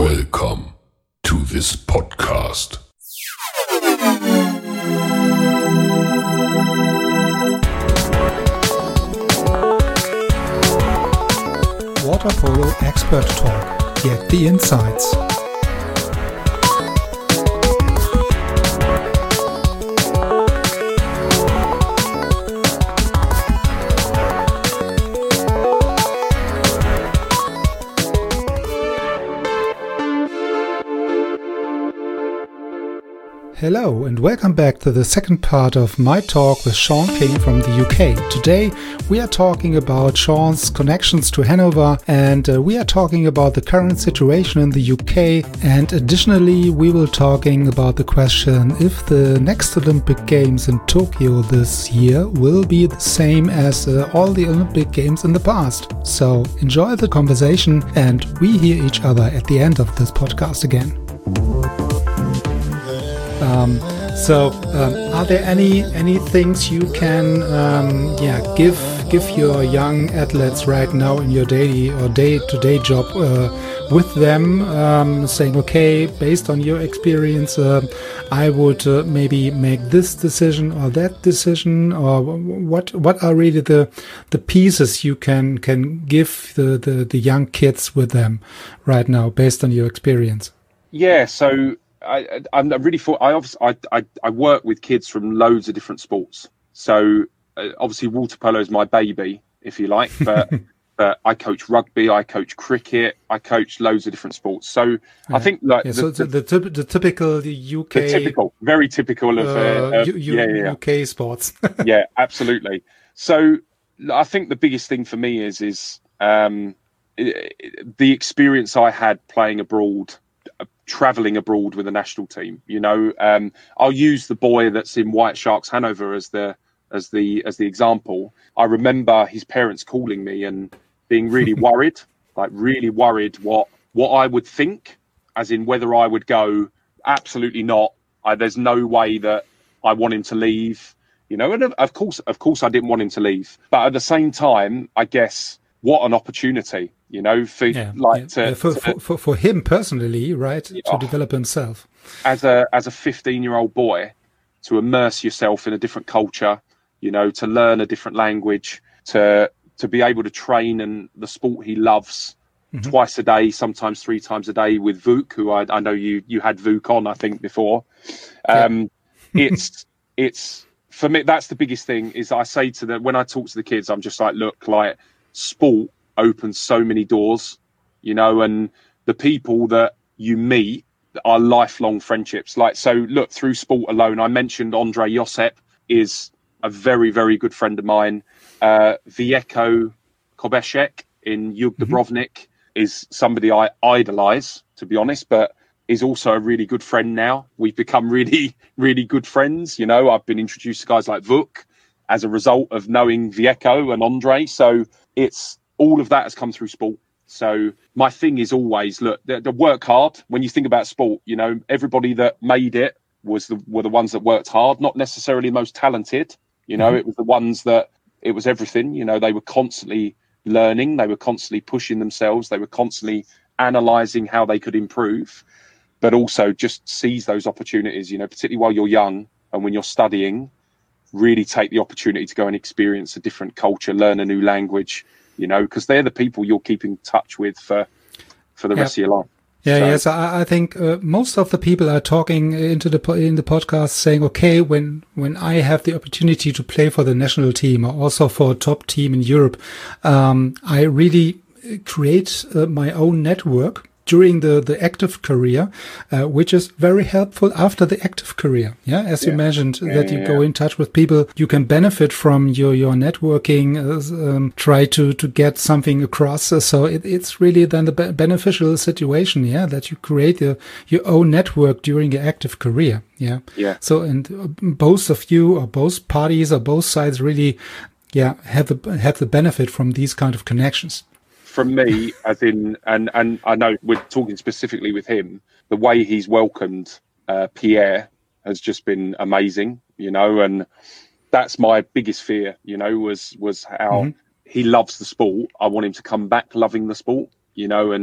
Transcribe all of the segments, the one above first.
Welcome to this podcast. Water Polo Expert Talk. Get the insights. Hello and welcome back to the second part of my talk with Sean King from the UK. Today we are talking about Sean's connections to Hanover, and we are talking about the current situation in the UK, and additionally we will talking about the question if the next Olympic Games in Tokyo this year will be the same as all the Olympic Games in the past. So enjoy the conversation and we hear each other at the end of this podcast again. Are there any things you can give your young athletes right now in your daily or day-to-day job with them, saying, okay, based on your experience, I would maybe make this decision or that decision, or what are really the pieces you can give the young kids with them right now based on your experience? Yeah, so I'm really I work with kids from loads of different sports. So obviously water polo is my baby, if you like, but I coach rugby, I coach cricket, I coach loads of different sports. So I think like the typical UK, very typical of UK sports. Yeah, absolutely. So I think the biggest thing for me is the experience I had playing abroad. Traveling abroad with the national team, I'll use the boy that's in White Sharks Hanover as the example. I remember his parents calling me and being really worried, what I would think, as in whether I would go. Absolutely not. There's no way that I want him to leave, and of course I didn't want him to leave, but at the same time, I guess what an opportunity. For him personally, right, to develop himself as a 15-year-old boy, to immerse yourself in a different culture, to learn a different language, to be able to train in the sport he loves twice a day, sometimes 3 times a day with Vuk, who I know you had Vuk on, I think, before. It's for me, that's the biggest thing. Is I say to them when I talk to the kids, I'm just like, look, like sport opens so many doors, and the people that you meet are lifelong friendships. Look, through sport alone, I mentioned Andre Josep is a very, very good friend of mine. Vieko Kobeshek in Jug Dubrovnik is somebody I idolize, to be honest, but is also a really good friend now. We've become really, really good friends. I've been introduced to guys like Vuk as a result of knowing Vieko and Andre. So it's all of that has come through sport. So my thing is always, look, the work hard. When you think about sport, everybody that made it were the ones that worked hard, not necessarily the most talented. It was the ones that it was everything. They were constantly learning. They were constantly pushing themselves. They were constantly analysing how they could improve, but also just seize those opportunities, particularly while you're young and when you're studying, really take the opportunity to go and experience a different culture, learn a new language, because they're the people you'll keep in touch with for the rest of your life. Yes, I think most of the people are talking in the podcast saying, okay, when I have the opportunity to play for the national team or also for a top team in Europe, I really create my own network during the active career, which is very helpful after the active career. As you mentioned, that you go in touch with people, you can benefit from your networking, try to get something across. So it's really then the beneficial situation, that you create your own network during your active career. So, and both of you or both parties or both sides really, have the benefit from these kind of connections. From me, as in, and I know we're talking specifically with him, the way he's welcomed Pierre has just been amazing, and that's my biggest fear, was how he loves the sport. I want him to come back loving the sport, and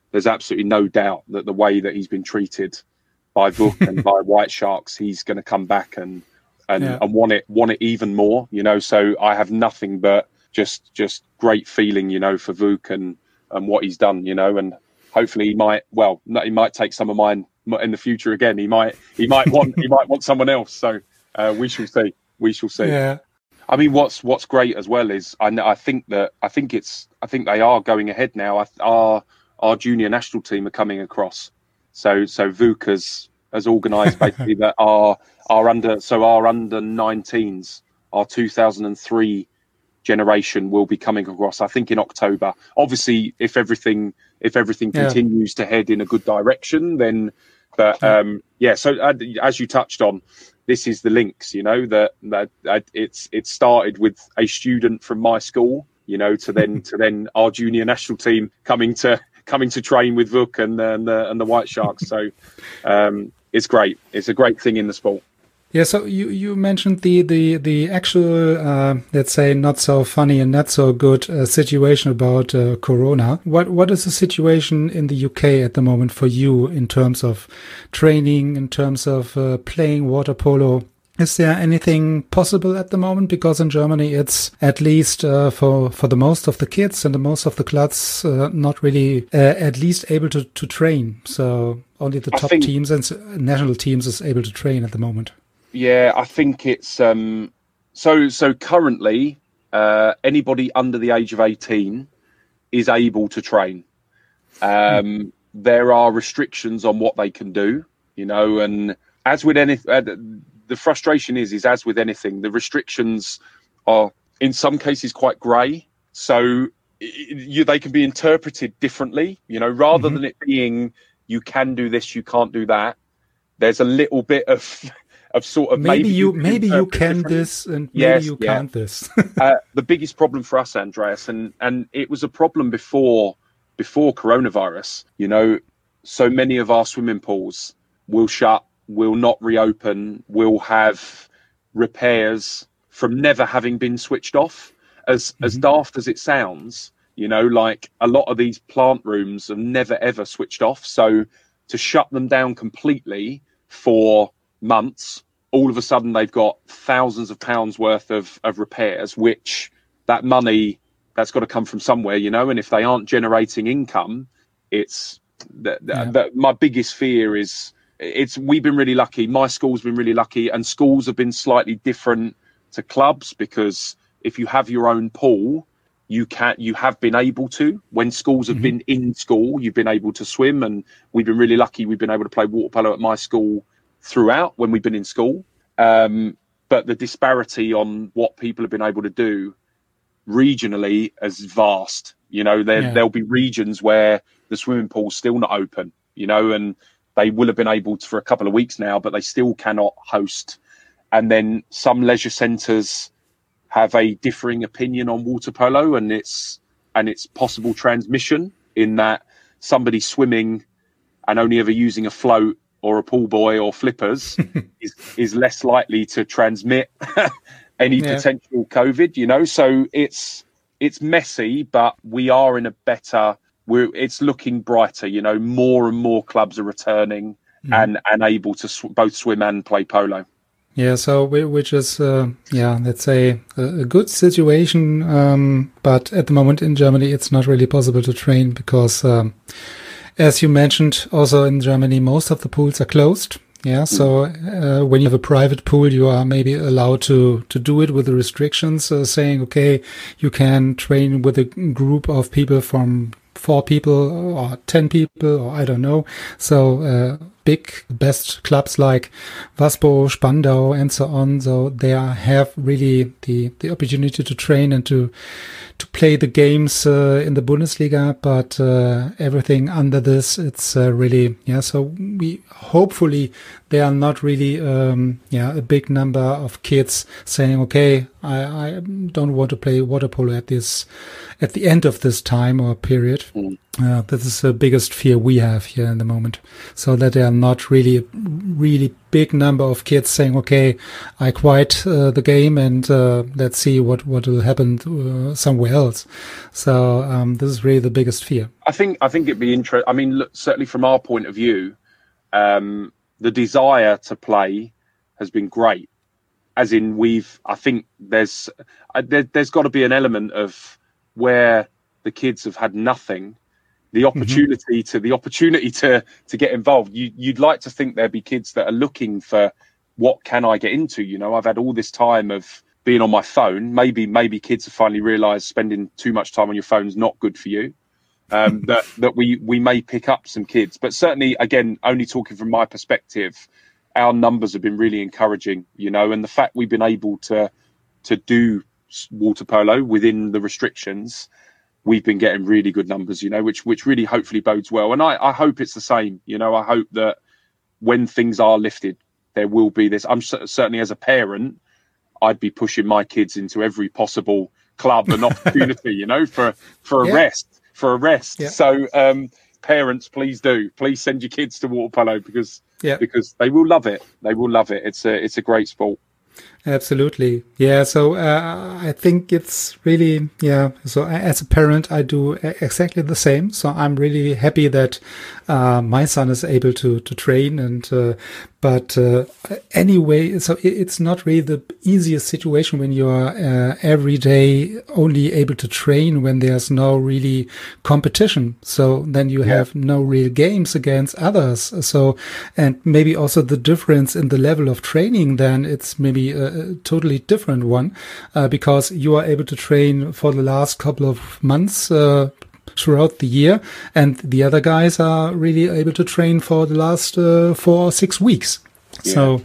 there's absolutely no doubt that the way that he's been treated by Vuk and by White Sharks, he's going to come back and want it even more, you know. So I have nothing but just great feeling, you know, for Vuk and what he's done, you know, and hopefully he might take some of mine in the future again. He might want someone else. So we shall see. Yeah. I mean, what's great as well is I think they are going ahead now. Our junior national team are coming across. So Vuk has organised basically that our under 19s, our 2003 generation will be coming across, I think, in October. Obviously, if everything continues to head in a good direction, then. But so as you touched on, this is the links, you know, that it started with a student from my school, you know, to then our junior national team coming to train with Vuk and the White Sharks. So it's great. It's a great thing in the sport. Yeah, so you mentioned the actual, let's say, not so funny and not so good situation about Corona. What is the situation in the UK at the moment for you in terms of training, in terms of playing water polo? Is there anything possible at the moment? Because in Germany, it's at least for the most of the kids and the most of the clubs not really at least able to train. So only the top teams and national teams is able to train at the moment. Yeah, I think it's so currently anybody under the age of 18 is able to train. There are restrictions on what they can do, you know, and as with any, the frustration is as with anything, the restrictions are in some cases quite grey. So they can be interpreted differently, you know, rather than it being you can do this, you can't do that. There's a little bit of sort of maybe you can this and maybe you can't this. The biggest problem for us, Andreas, and it was a problem before coronavirus, you know, so many of our swimming pools will shut, will not reopen, will have repairs from never having been switched off. As daft as it sounds, you know, like a lot of these plant rooms have never ever switched off. So to shut them down completely for months, all of a sudden they've got thousands of pounds worth of repairs, which that money, that's got to come from somewhere, you know, and if they aren't generating income, it's my biggest fear is we've been really lucky. My school's been really lucky, and schools have been slightly different to clubs, because if you have your own pool, you have been able to, when schools have been in school, you've been able to swim, and we've been really lucky. We've been able to play water polo at my school throughout when we've been in school. But the disparity on what people have been able to do regionally is vast. You know, there'll be regions where the swimming pool's still not open, you know, and they will have been able to for a couple of weeks now, but they still cannot host. And then some leisure centres have a differing opinion on water polo and its possible transmission, in that somebody swimming and only ever using a float or a pool boy or flippers is less likely to transmit any potential COVID, you know. So it's messy, but we are in a better, it's looking brighter, you know. More and more clubs are returning and able to both swim and play polo. Yeah, so which is, let's say a good situation. But at the moment in Germany, it's not really possible to train because, as you mentioned, also in Germany, most of the pools are closed. Yeah, so when you have a private pool, you are maybe allowed to do it with the restrictions, saying, okay, you can train with a group of people from 4 people or 10 people, or I don't know. So best clubs like Waspo, Spandau, and so on. So they have really the opportunity to train and to play the games in the Bundesliga, but everything under this, it's really, so we hopefully there are not really a big number of kids saying, okay, I don't want to play water polo at the end of this time or period. This is the biggest fear we have here in the moment. So that there are not really big number of kids saying, okay, I quit the game and let's see what will happen somewhere else. So this is really the biggest fear. I think it'd be interesting. I mean, look, certainly from our point of view, the desire to play has been great. As in, I think there's got to be an element of where the kids have had nothing, the opportunity to get involved. You'd like to think there'd be kids that are looking for, what can I get into? You know, I've had all this time of being on my phone. Maybe kids have finally realised spending too much time on your phone is not good for you. That we may pick up some kids, but certainly, again, only talking from my perspective, our numbers have been really encouraging, you know, and the fact we've been able to do water polo within the restrictions, we've been getting really good numbers, you know, which really hopefully bodes well. And I hope it's the same, you know. I hope that when things are lifted, there will be this. I'm certainly, as a parent, I'd be pushing my kids into every possible club and opportunity, you know, for a rest. Yeah. So parents, please send your kids to water polo because they will love it. They will love it. It's a great sport. Absolutely. Yeah. So I think it's really, so as a parent, I do exactly the same. So I'm really happy that my son is able to train and but anyway, so it's not really the easiest situation when you're every day only able to train when there's no really competition. So then you have no real games against others. So, and maybe also the difference in the level of training, then it's maybe a totally different one because you are able to train for the last couple of months throughout the year, and the other guys are really able to train for the last 4 or 6 weeks. So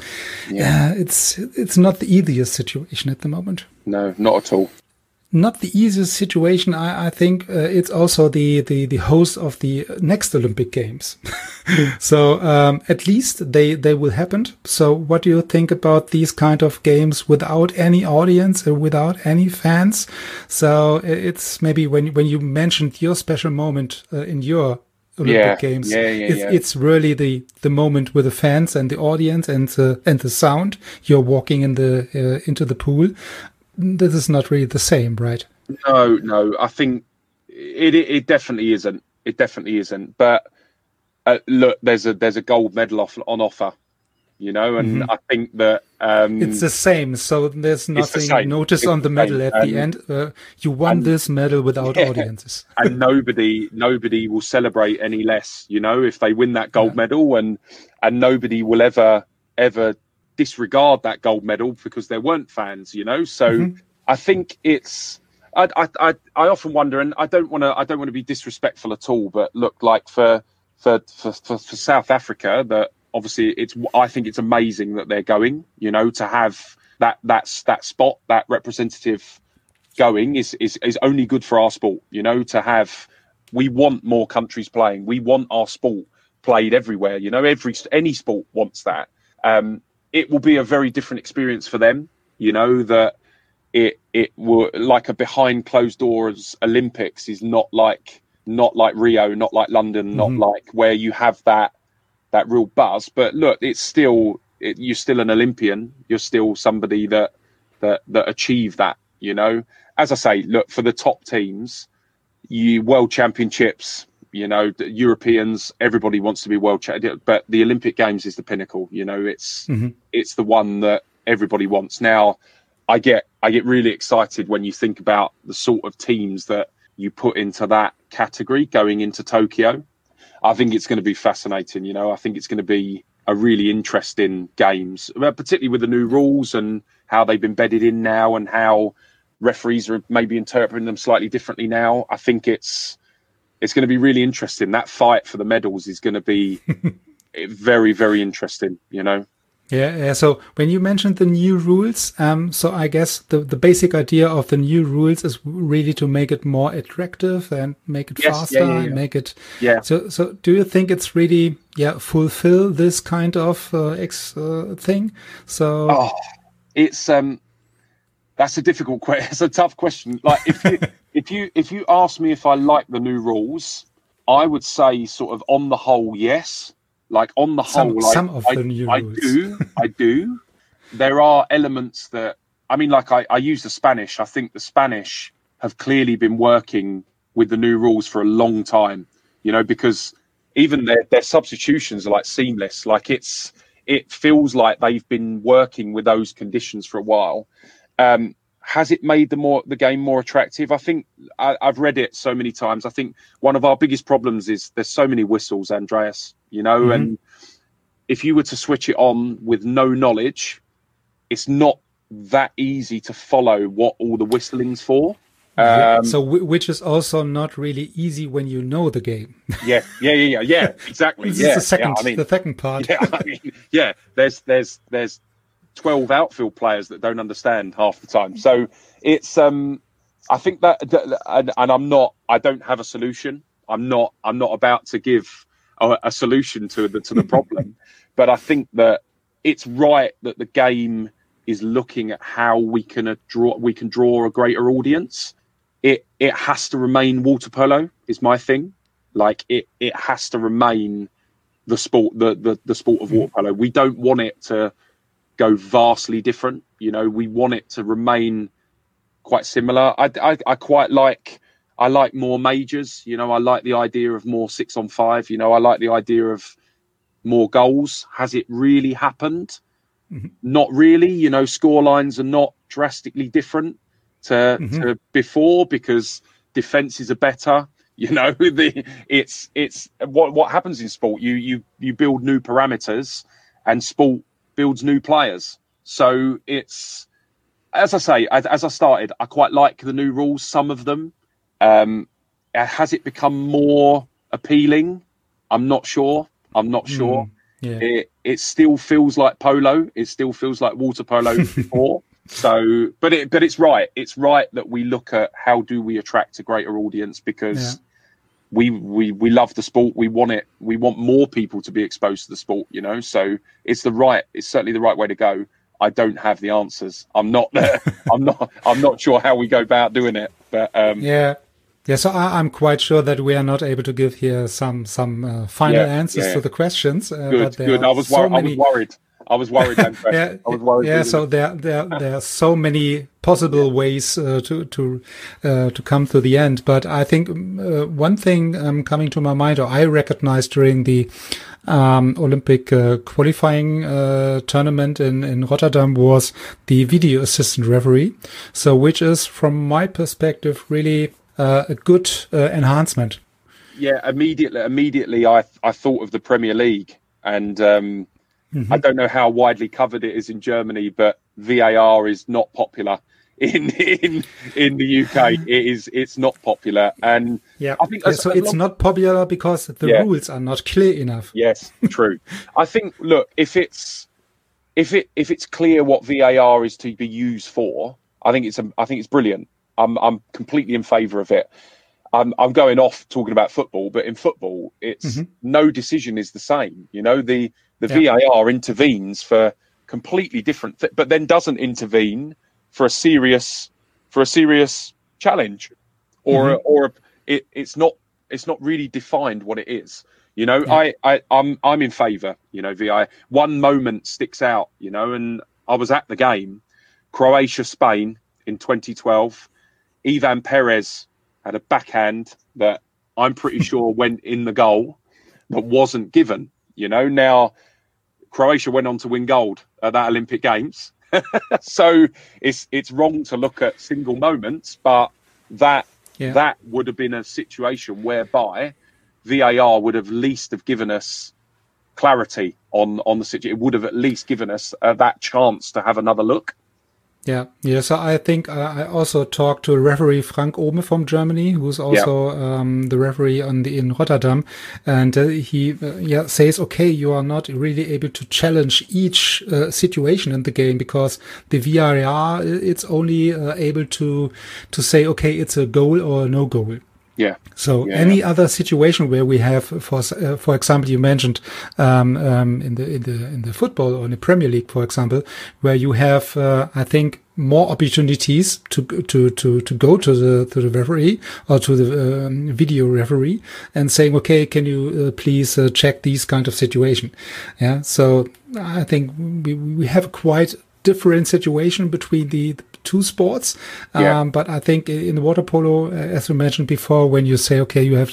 it's not the easiest situation at the moment. No, not at all. Not the easiest situation. I think it's also the host of the next Olympic Games. So at least they will happen. So what do you think about these kind of games without any audience, without any fans? So it's maybe when you mentioned your special moment in your Olympic Games, it's really the moment with the fans and the audience and the sound. You're walking in into the pool. This is not really the same, right? No. I think it definitely isn't. It definitely isn't. But look, there's a gold medal on offer, you know, and I think that it's the same. So there's nothing notice on the medal at the end. You won this medal without audiences, and nobody will celebrate any less, you know, if they win that gold medal, and nobody will ever disregard that gold medal because there weren't fans, you know. So I think it's I often wonder, and I don't want to be disrespectful at all, but look, like for South Africa, that obviously I think it's amazing that they're going, you know, to have that spot, that representative going is only good for our sport, you know, to have. We want more countries playing. We want our sport played everywhere, you know. Any sport wants that. It will be a very different experience for them, you know, that it will, like, a behind closed doors Olympics is not like Rio, not like London, not like where you have that real buzz. But look, it's still, you're still an Olympian. You're still somebody that achieved that, you know. As I say, look, for the top teams, world championships, you know, the Europeans, everybody wants to be world champion, but the Olympic Games is the pinnacle. You know, it's the one that everybody wants. Now, I get really excited when you think about the sort of teams that you put into that category going into Tokyo. I think it's going to be fascinating. You know, I think it's going to be a really interesting games, particularly with the new rules and how they've been bedded in now and how referees are maybe interpreting them slightly differently now. I think it's going to be really interesting. That fight for the medals is going to be very, very interesting, you know? Yeah. So when you mentioned the new rules, so I guess the basic idea of the new rules is really to make it more attractive and make it faster and make it. Yeah. So do you think it's really, fulfill this kind of thing? So. It's, That's a difficult question. It's a tough question. Like if you ask me if I like the new rules, I would say sort of on the whole, yes. Like on the whole, some of the new rules. I do. There are elements that, I mean, like I use the Spanish. I think the Spanish have clearly been working with the new rules for a long time, you know, because even their substitutions are like seamless. Like it feels like they've been working with those conditions for a while. Has it made the game more attractive? I think I've read it so many times. I think one of our biggest problems is there's so many whistles, Andreas, you know, and if you were to switch it on with no knowledge, it's not that easy to follow what all the whistling's for. So which is also not really easy when you know the game. Yeah, exactly. This is the second part. There's 12 outfield players that don't understand half the time. So it's I think that and I don't have a solution. I'm not about to give a solution to the problem, but I think that it's right that the game is looking at how we can draw a greater audience. It has to remain water polo is my thing. Like it has to remain the sport the sport of water polo. We don't want it to go vastly different. You know, we want it to remain quite similar. I quite like more majors. You know, I like the idea of more 6-on-5. You know, I like the idea of more goals. Has it really happened? Not really. You know, score lines are not drastically different to before because defenses are better. You know, it's what happens in sport. You build new parameters, and sport builds new players. So it's, as I say, as I started, I quite like the new rules. Some of them. Has it become more appealing? I'm not sure. Yeah. It still feels like polo. It still feels like water polo before. So, but it's right. It's right that we look at how do we attract a greater audience because we love the sport. We want it. We want more people to be exposed to the sport. You know, so it's certainly the right way to go. I don't have the answers. I'm not sure how we go about doing it. But Yeah, so I'm quite sure that we are not able to give here some final answers to the questions. Good. I was worried. I was worried. I was worried. Yeah. So there are so many possible ways to come to the end. But I think one thing coming to my mind, or I recognized during the Olympic qualifying tournament in Rotterdam, was the video assistant referee. So, which is, from my perspective, really a good enhancement. Yeah, immediately I thought of the Premier League, and I don't know how widely covered it is in Germany, but VAR is not popular in the UK. It's not popular, and I think so. It's not popular because the rules are not clear enough. Yes, true. I think, look, if it's clear what VAR is to be used for, I think it's brilliant. I'm completely in favour of it. I'm going off talking about football, but in football, it's no decision is the same. You know, the VAR intervenes for completely different, but then doesn't intervene for a serious challenge, or it's not really defined what it is. You know, I'm in favour. You know, VAR. One moment sticks out. You know, and I was at the game, Croatia-Spain in 2012. Ivan Perez had a backhand that I'm pretty sure went in the goal, but wasn't given. You know, now Croatia went on to win gold at that Olympic Games. So it's wrong to look at single moments, but that would have been a situation whereby VAR would have at least have given us clarity on the situation. It would have at least given us that chance to have another look. Yeah. So I think I also talked to referee Frank Ohme from Germany, who's also the referee in Rotterdam, and he says, okay, you are not really able to challenge each situation in the game because the VAR it's only able to say, okay, it's a goal or no goal. Yeah. So any other situation where we have, for example, you mentioned in the football or in the Premier League, for example, where you have, I think, more opportunities to go to the referee or to the video referee and saying, okay, can you please check these kind of situation? Yeah. So I think we have a quite different situation between the two sports. But I think in the water polo, as we mentioned before, when you say, okay, you have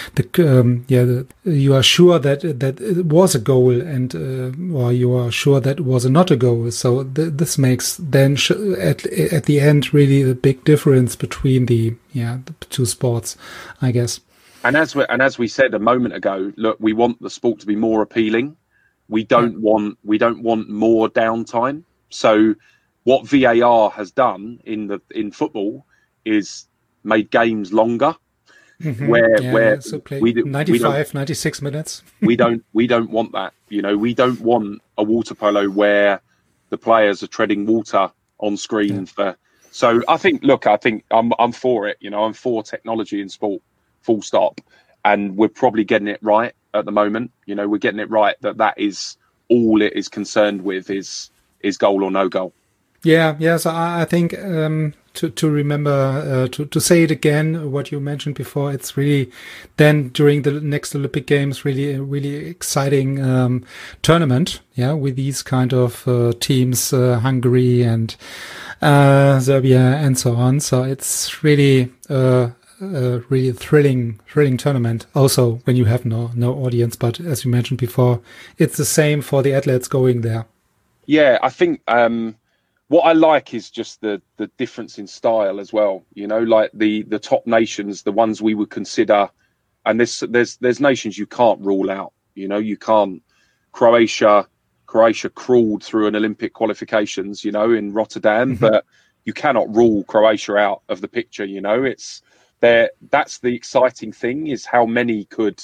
you are sure that it was a goal and, or you are sure that it was not a goal. So this makes then at the end really the big difference between the two sports, I guess. And as we said a moment ago, look, we want the sport to be more appealing. We don't want more downtime. So what VAR has done in football is made games longer, where so play we 96 minutes. we don't want that. We don't want a water polo where the players are treading water on screen for. So I think I'm for it. I'm for technology in sport, full stop, and we're probably getting it right at the moment. We're getting it right that is all it is concerned with is goal or no goal. Yeah. So I think to remember to say it again, what you mentioned before, it's really then during the next Olympic Games really a really exciting tournament. Yeah, with these kind of teams, Hungary and Serbia and so on. So it's really really thrilling tournament. Also, when you have no audience, but as you mentioned before, it's the same for the athletes going there. Yeah, I think what I like is just the difference in style as well. Like the top nations, the ones we would consider, and there's nations you can't rule out. You can't. Croatia crawled through an Olympic qualifications, in Rotterdam, but you cannot rule Croatia out of the picture. It's there. That's the exciting thing, is how many could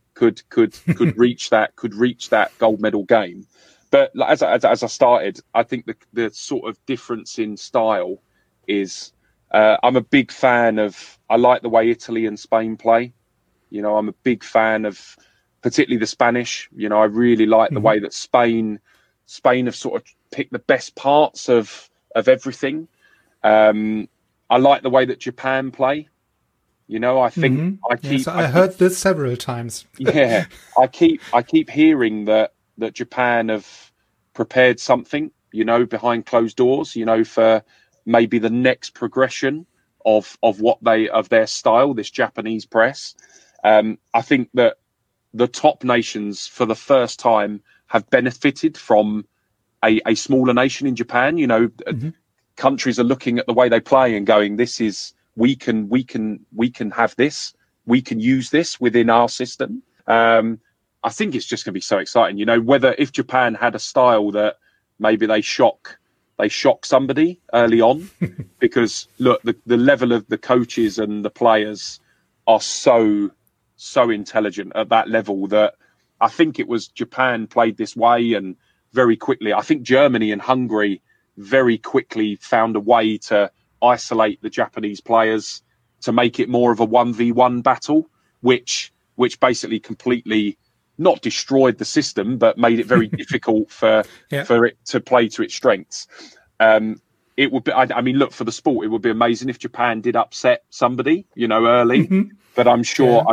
reach that gold medal game. But as I started, I think the sort of difference in style is I'm a big fan of. I like the way Italy and Spain play. I'm a big fan of particularly the Spanish. I really like the way that Spain have sort of picked the best parts of everything. I like the way that Japan play. I think I heard this several times. Yeah, I keep hearing that Japan have prepared something, behind closed doors, for maybe the next progression of their style, this Japanese press. I think that the top nations for the first time have benefited from a smaller nation in Japan. Countries are looking at the way they play and going, we can have this, we can use this within our system. I think it's just going to be so exciting, whether if Japan had a style that maybe they shock somebody early on, because look, the level of the coaches and the players are so intelligent at that level that I think it was Japan played this way, and very quickly, I think Germany and Hungary very quickly found a way to isolate the Japanese players to make it more of a 1v1 battle, which basically completely not destroyed the system, but made it very difficult for it to play to its strengths. It would be, I mean, look, for the sport, it would be amazing if Japan did upset somebody, early. But I'm sure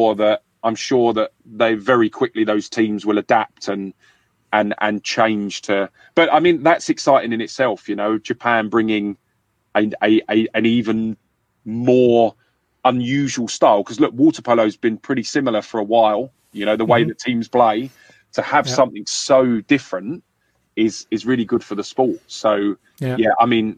that they very quickly, those teams will adapt and change to. But I mean, that's exciting in itself. Japan bringing an even more unusual style, because look, water polo's been pretty similar for a while. The way that teams play, to have something so different is really good for the sport. So I mean,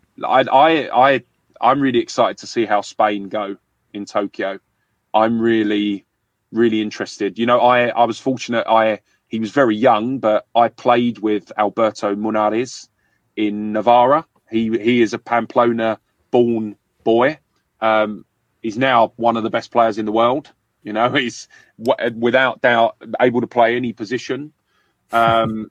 I'm really excited to see how Spain go in Tokyo. I'm really, really interested. I was fortunate. He was very young, but I played with Alberto Munarriz in Navarra. He is a Pamplona-born boy. He's now one of the best players in the world. He's without doubt able to play any position. So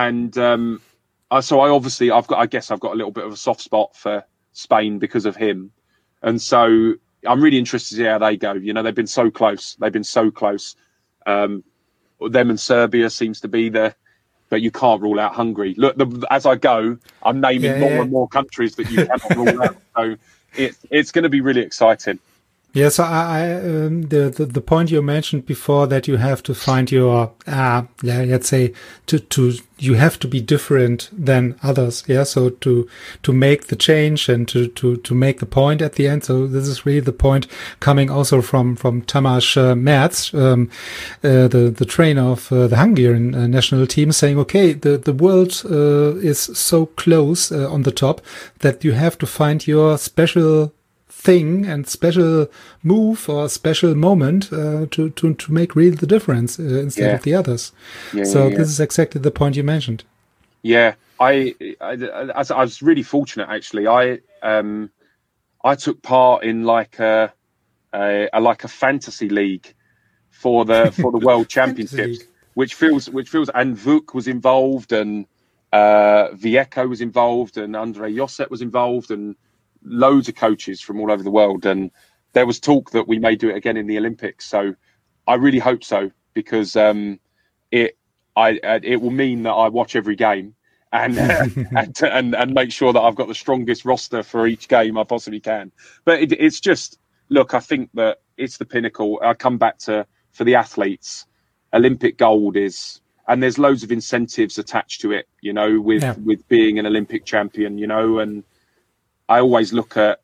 I guess I've got a little bit of a soft spot for Spain because of him. And so I'm really interested to see how they go. They've been so close. Them and Serbia seems to be the but you can't rule out Hungary. Look, as I go, I'm naming more and more countries that you cannot rule out. So it's going to be really exciting. Yeah, so the point you mentioned before, that you have to find your let's say you have to be different than others. Yeah, so to make the change and to make the point at the end. So this is really the point coming also from Tamás Merz, the trainer of the Hungarian national team, saying, okay, the world is so close on the top that you have to find your special thing and special move or special moment to make really the difference instead of the others. This is exactly the point you mentioned. Yeah, I was really fortunate actually. I took part in like a fantasy league for the World Championships, which feels and Vuk was involved, and Vieco was involved, and Andrei Josep was involved, and loads of coaches from all over the world. And there was talk that we may do it again in the Olympics. So I really hope so, because it will mean that I watch every game and and make sure that I've got the strongest roster for each game I possibly can. But it's just, look, I think that it's the pinnacle. I come back to, for the athletes, Olympic gold is, and there's loads of incentives attached to it, you know, with being an Olympic champion, you know. And I always look at,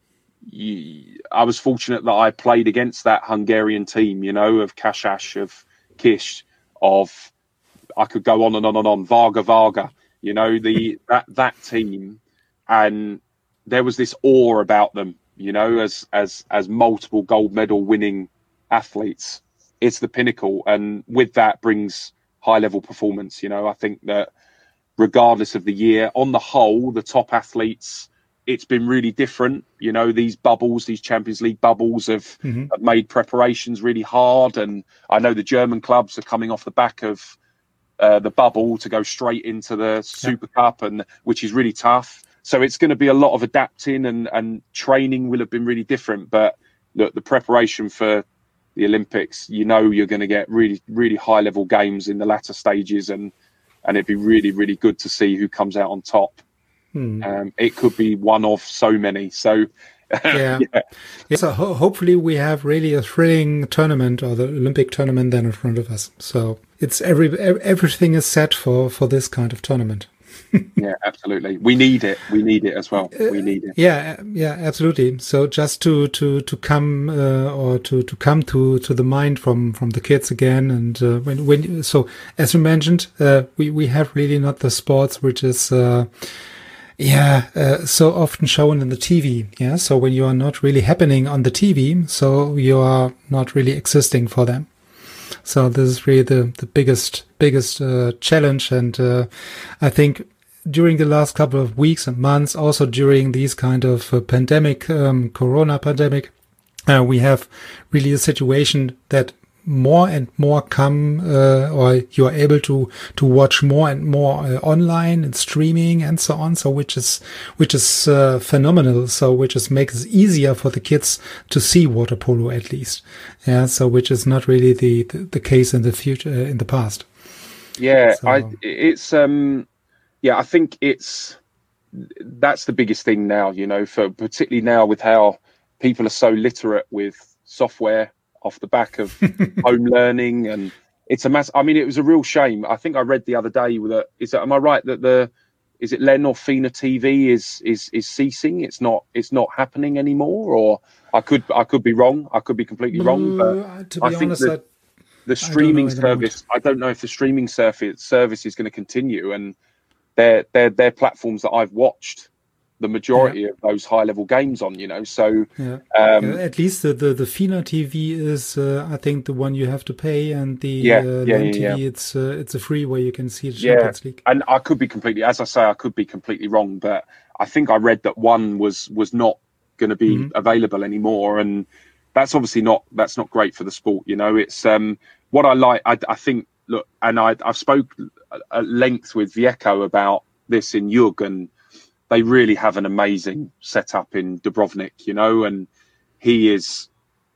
I was fortunate that I played against that Hungarian team, you know, of Kasas, of Kish, of, I could go on and on and on, Varga, you know, that team. And there was this awe about them, you know, as multiple gold medal winning athletes. It's the pinnacle. And with that brings high level performance. You know, I think that regardless of the year, on the whole, the top athletes, it's been really different. You know, these bubbles, these Champions League bubbles have made preparations really hard. And I know the German clubs are coming off the back of the bubble to go straight into the Super Cup, and which is really tough. So it's going to be a lot of adapting, and training will have been really different. But look, the preparation for the Olympics, you know, you're going to get really, really high level games in the latter stages, and it'd be really, really good to see who comes out on top. It could be one of so many. So So hopefully we have really a thrilling tournament, or the Olympic tournament, then in front of us. So it's everything is set for this kind of tournament. Yeah, absolutely. We need it. We need it as well. We need it. Yeah, absolutely. So just to come or to come to the mind from the kids again, and when so as you mentioned, we have really not the sports which is so often shown in the TV. Yeah, so when you are not really happening on the TV, so you are not really existing for them. So this is really the biggest challenge, and I think during the last couple of weeks and months, also during these kind of Corona pandemic, we have really a situation that more and more come, or you are able to watch more and more online and streaming and so on. So which is phenomenal. So which makes it easier for the kids to see water polo at least. Yeah. So which is not really the case in the future, in the past. Yeah. So. I think that's the biggest thing now, you know, for particularly now with how people are so literate with software off the back of home learning, and it's I mean, it was a real shame. I think I read the other day that am I right that is it Len or Fina TV is ceasing? It's not happening anymore, or I could be wrong. I could be completely wrong, but to be honest, think that the streaming service, I don't know if the streaming service is going to continue, and they're platforms that I've watched the majority of those high level games on, you know. So at least the Fina TV is I think the one you have to pay, and the TV it's a free where you can see the Champions League. And I could be completely wrong, but I think I read that one was not going to be available anymore, and that's obviously not great for the sport, you know. It's what I like. I think, look, and I've spoke at length with Vieco about this in Jug, and they really have an amazing setup in Dubrovnik, you know, and he's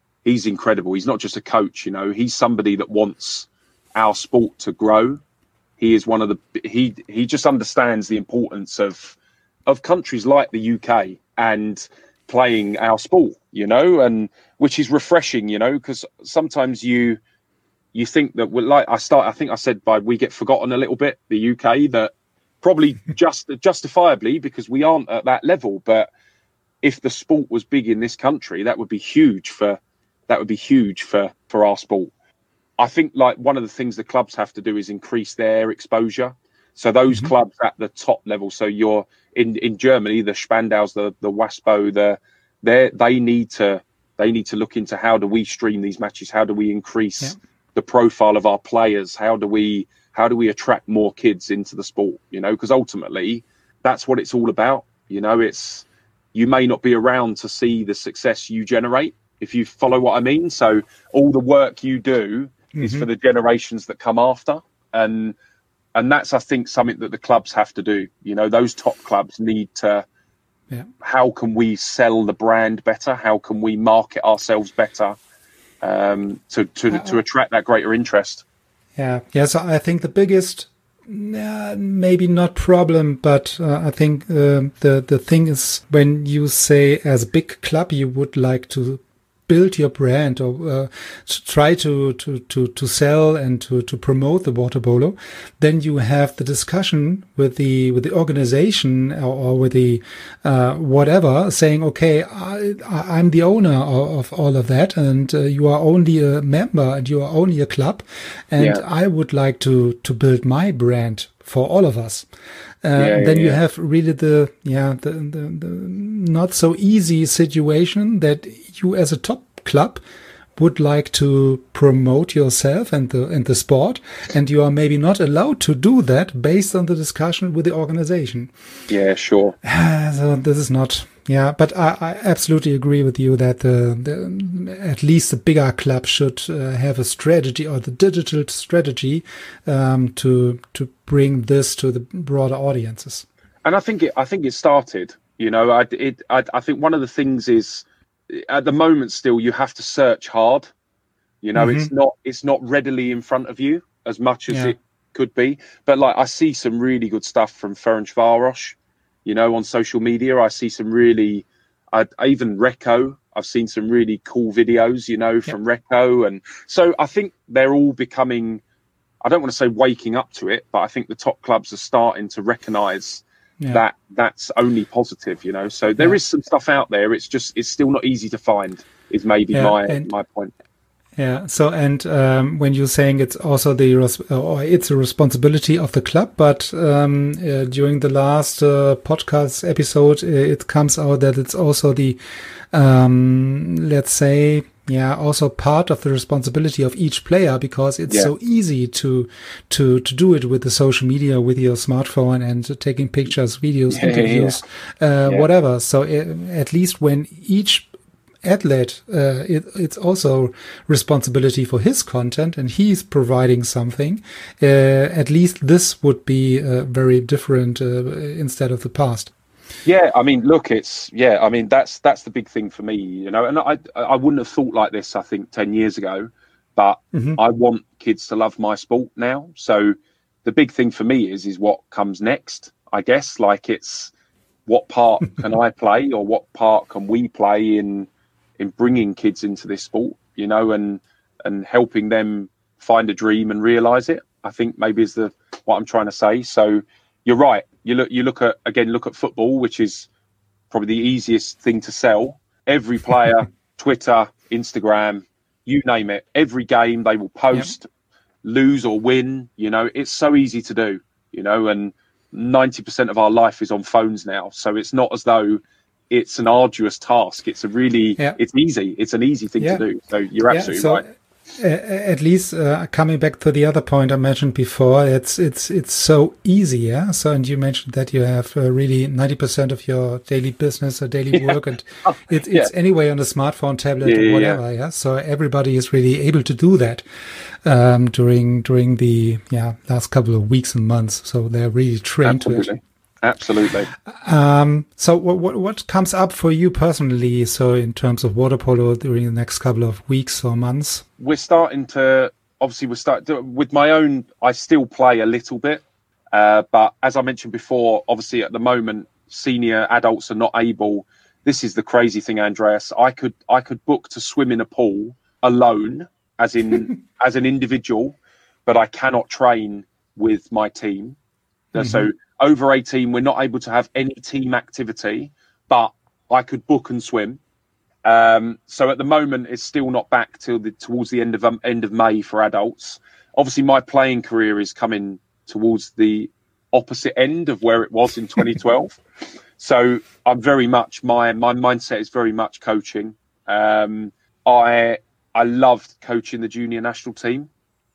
incredible. He's not just a coach, you know, he's somebody that wants our sport to grow. he is one of the he just understands the importance of countries like the UK and playing our sport, and which is refreshing, because sometimes you think that I think I said we get forgotten a little bit, the UK, that probably justifiably, because we aren't at that level. But if the sport was big in this country, that would be huge for our sport. I think one of the things the clubs have to do is increase their exposure. So those clubs at the top level, so you're in Germany, the Spandaus, the Waspo, they need to look into how do we stream these matches? How do we increase the profile of our players? How do we attract more kids into the sport? Because ultimately that's what it's all about. You may not be around to see the success you generate, if you follow what I mean. So all the work you do is for the generations that come after. And that's, I think, something that the clubs have to do. Those top clubs need to, how can we sell the brand better? How can we market ourselves better to attract that greater interest? Yeah. So I think the biggest, maybe not problem, but I think the thing is, when you say as a big club you would like to build your brand or to try to sell and to promote the water polo, then you have the discussion with the organization or with the whatever, saying, okay, I'm the owner of all of that, and you are only a member and you are only a club, and I would like to build my brand for all of us. Then you have really the not so easy situation that you as a top club would like to promote yourself and the sport, and you are maybe not allowed to do that based on the discussion with the organization. Yeah, sure. So this is not. Yeah, but I absolutely agree with you that at least the bigger club should have a strategy, or the digital strategy, to bring this to the broader audiences. And I think it started. I think one of the things is, at the moment still, you have to search hard. It's not readily in front of you as much as it could be. But I see some really good stuff from Ferencváros. On social media, I see some really, even Recco, I've seen some really cool videos, from Recco. And so I think they're all becoming, I don't want to say waking up to it, but I think the top clubs are starting to recognise that that's only positive, So there is some stuff out there. It's still not easy to find, is maybe my point. Yeah. So, and when you're saying it's also it's a responsibility of the club, but during the last podcast episode, it comes out that it's also the, let's say, also part of the responsibility of each player, because it's so easy to do it with the social media, with your smartphone, and taking pictures, videos, interviews, whatever. So at least when each athlete, it's also responsibility for his content, and he's providing something. At least this would be very different instead of the past. Yeah, I mean, look, that's the big thing for me, and I wouldn't have thought like this, I think, 10 years ago, but I want kids to love my sport now. So the big thing for me is what comes next, I guess. It's what part can I play, or what part can we play in bringing kids into this sport, and helping them find a dream and realize it, I think maybe is what I'm trying to say. So you're right. You look at football, which is probably the easiest thing to sell. Every player, Twitter, Instagram, you name it, every game they will post, lose or win, it's so easy to do, and 90% of our life is on phones now. So it's not as though it's an arduous task. It's it's easy. It's an easy thing to do. So you're absolutely right. At least coming back to the other point I mentioned before, it's so easy. Yeah. So, and you mentioned that you have really 90% of your daily business or daily work, and it's anyway on a smartphone, tablet, or whatever. Yeah. So everybody is really able to do that during the last couple of weeks and months. So they're really trained to it. Absolutely. So what comes up for you personally, so in terms of water polo during the next couple of weeks or months? We're starting to obviously with my own. I still play a little bit, but as I mentioned before, obviously at the moment, senior adults are not able. This is the crazy thing, Andreas. I could book to swim in a pool alone, as in as an individual, but I cannot train with my team. So over 18, we're not able to have any team activity, but I could book and swim. So at the moment, it's still not back till towards the end of May for adults. Obviously, my playing career is coming towards the opposite end of where it was in 2012. So I'm very much my mindset is very much coaching. I loved coaching the junior national team.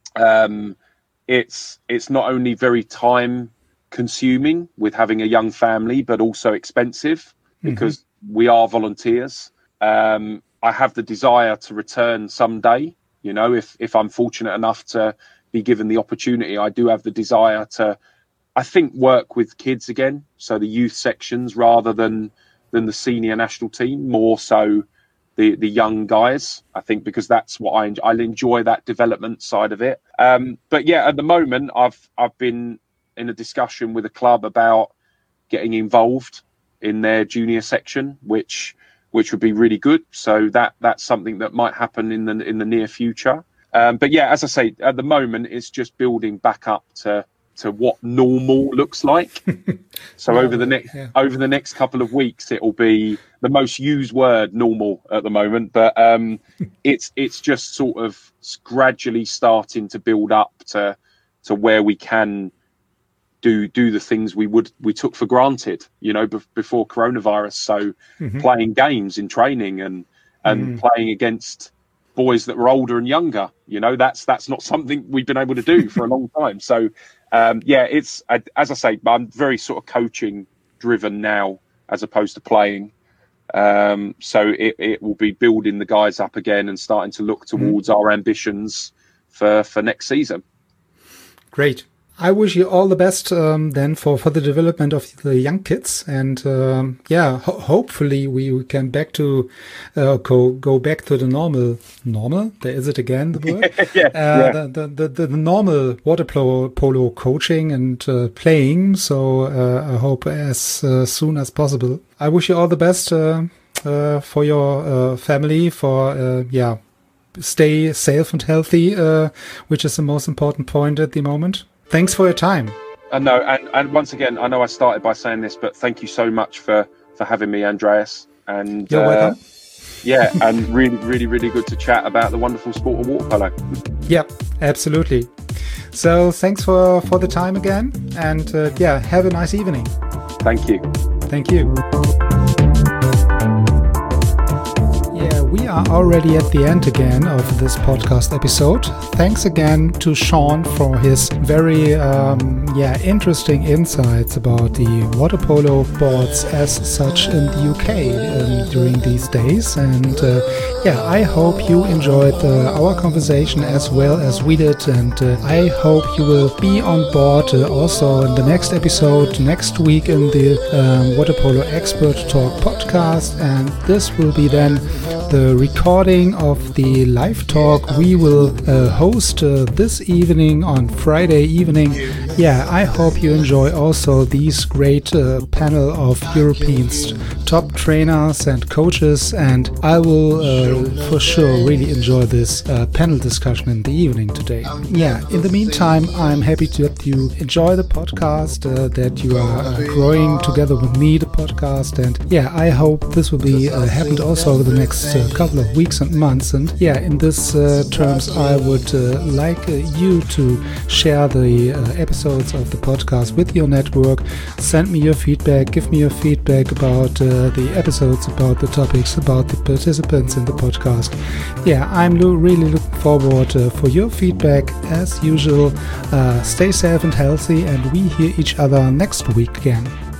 It's not only very time consuming with having a young family, but also expensive because we are volunteers. I have the desire to return someday. You know, if I'm fortunate enough to be given the opportunity, I do have the desire to, I think, work with kids again. So the youth sections rather than the senior national team, more so the young guys, I think, because that's what I'll enjoy that development side of it. But yeah, at the moment, I've been in a discussion with a club about getting involved in their junior section, which would be really good. So that's something that might happen in the near future. But yeah, as I say, at the moment, it's just building back up to what normal looks like. So over the next couple of weeks, it will be the most used word, normal, at the moment. But it's just sort of gradually starting to build up to where we can do the things we took for granted, you know, before coronavirus. So playing games in training and playing against boys that were older and younger, you know, that's not something we've been able to do for a long time. So yeah, it's, as I say, I'm very sort of coaching driven now as opposed to playing. So it will be building the guys up again and starting to look towards our ambitions for next season. Great. I wish you all the best then for the development of the young kids, and hopefully we can go back to the normal. There is it again, the word. The normal water polo coaching and playing. So I hope as soon as possible. I wish you all the best for your family. Stay safe and healthy, which is the most important point at the moment. Thanks for your time. No, and once again, I know I started by saying this, but thank you so much for having me, Andreas. And you're welcome. Yeah, and really, really, really good to chat about the wonderful sport of water polo. Yeah, absolutely. So thanks for the time again, and have a nice evening. Thank you. Thank you. We are already at the end again of this podcast episode. Thanks again to Sean for his very interesting insights about the water polo boards as such in the UK during these days. And I hope you enjoyed our conversation as well as we did. And I hope you will be on board also in the next episode next week in the Water Polo Expert Talk podcast. And this will be then the recording of the live talk we will host this evening on Friday evening. Yeah, I hope you enjoy also these great panel of Europeans, top trainers and coaches, and I will for sure really enjoy this panel discussion in the evening today. Yeah, in the meantime, I'm happy that you enjoy the podcast, that you are growing together with me the podcast, and I hope this will be happened also over the next couple of weeks and months. And in this terms, I would like you to share the episodes of the podcast with your network. Send me your feedback, give me your feedback about the episodes, about the topics, about the participants in the podcast. I'm really looking forward for your feedback as usual. Stay safe and healthy, and we hear each other next week again.